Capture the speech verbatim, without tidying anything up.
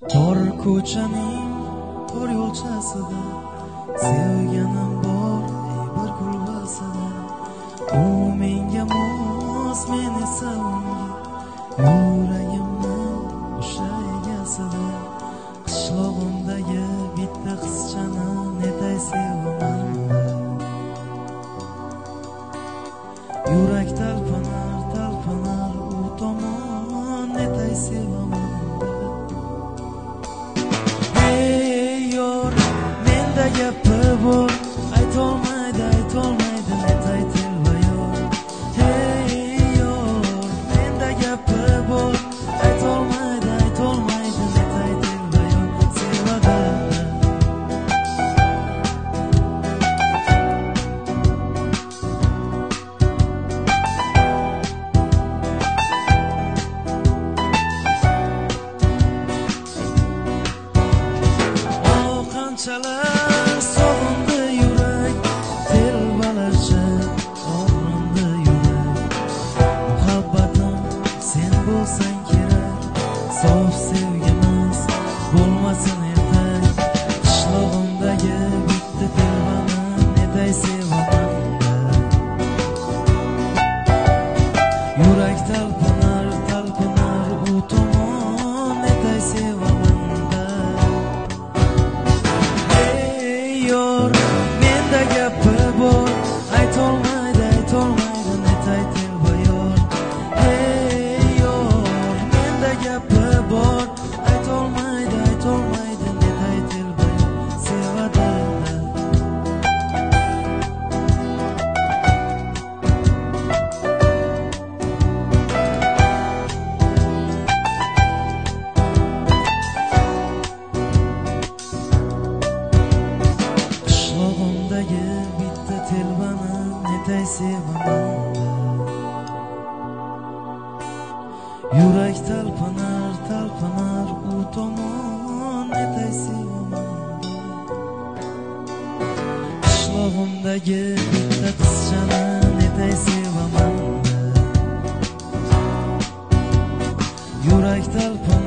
Tor ko'chaning tor yo'lchasida sevganim bor ey bir kulbasida. U menga mos, men esa unga, yuragimning o'sha egasida. Qishlog'imdagi bitta qizchani netay sevaman. Yurak talpinar talpinar u tomon netay sevaman. Gapi bor, aytolmaydi, aytolmaydi netay telba yor. Hey yor, menda gapi bor, aytolmaydi, aytolmaydi netay telba yor. Sevada o qanchalar sof sevgimiz bo'lmasin ertak. Qishlog'imdagi bitta telbani netay sevaman. Yurak talpinar talpinar u tomon netay sevaman. Hey yor, menda gapi bor, aytolmaydi, aytolmaydi netay telba yor. Hey yor, menda gapi bor, aytolmaydi, aytolmaydi netay telba yor. Sevada qishlog'imdagi bitta telbani netay sevaman. Yurak talpinar talpinar u tomon netay sevaman. Qishlog'imdagi bitta qizchani netay sevaman. Yurak talpinar